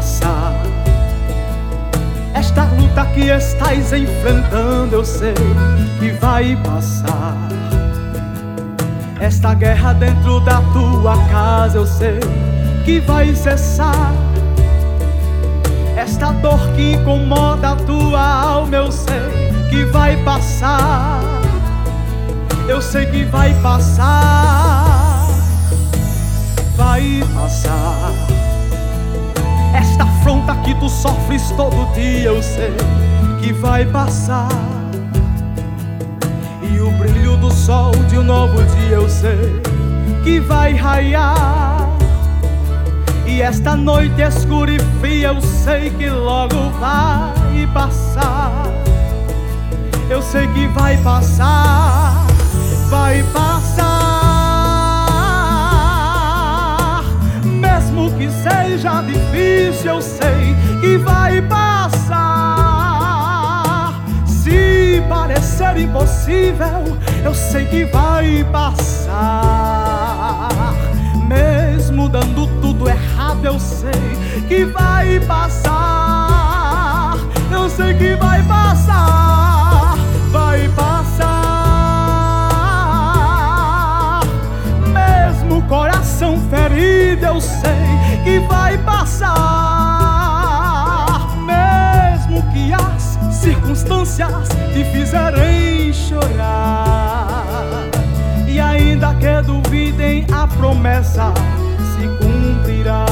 passar. Esta luta que estás enfrentando, eu sei que vai passar. Esta guerra dentro da tua casa, eu sei que vai cessar. Esta dor que incomoda a tua alma, eu sei que vai passar. Eu sei que vai passar. Vai passar. Esta afronta que tu sofres todo dia, eu sei que vai passar. E o brilho do sol de um novo dia, eu sei que vai raiar. E esta noite escura e fria, eu sei que logo vai passar. Eu sei que vai passar. Vai passar. Mesmo que seja difícil, eu sei que vai passar. Se parecer impossível, eu sei que vai passar. Mesmo dando tudo errado, eu sei que vai passar. Eu sei que vai passar. Vai passar. Mesmo coração ferido, eu sei que vai passar. Mesmo que as circunstâncias te fizerem chorar, e ainda que duvidem, a promessa se cumprirá.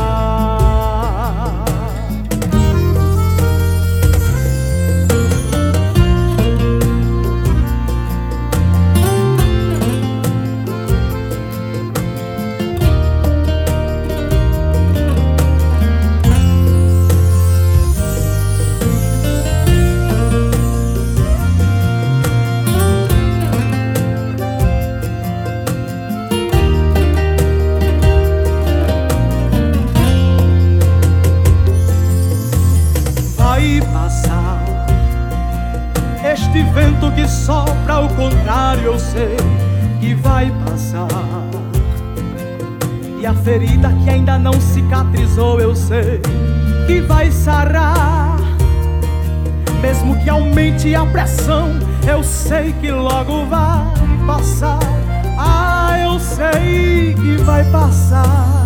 Este vento que sopra ao contrário, eu sei que vai passar. E a ferida que ainda não cicatrizou, eu sei que vai sarar. Mesmo que aumente a pressão, eu sei que logo vai passar. Ah, eu sei que vai passar.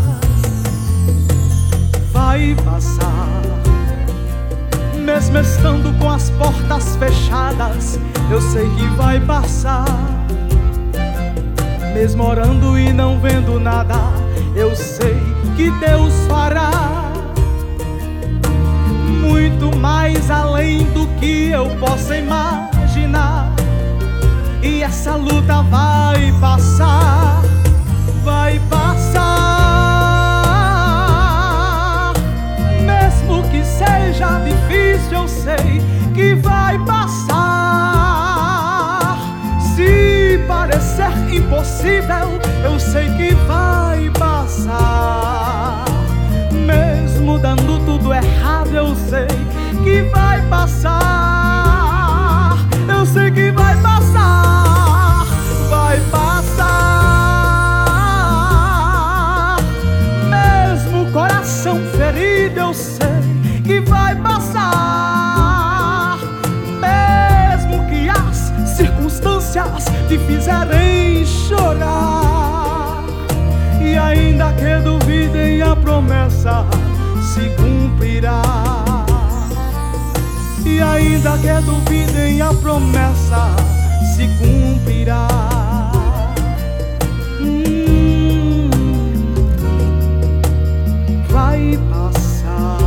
Vai passar. Mesmo estando com as portas fechadas, eu sei que vai passar. Mesmo orando e não vendo nada, eu sei que Deus fará muito mais além do que eu possa imaginar. E essa luta vai passar. Vai passar. Mesmo que seja difícil, eu sei que vai passar. Se parecer impossível, eu sei que vai passar. Mesmo dando tudo errado, eu sei que vai passar. Eu sei que vai passar. Vai passar. Mesmo coração ferido, eu sei que vai passar. Mesmo que as circunstâncias te fizerem chorar, e ainda que duvidem, a promessa se cumprirá. E ainda que duvidem, a promessa se cumprirá. Vai passar.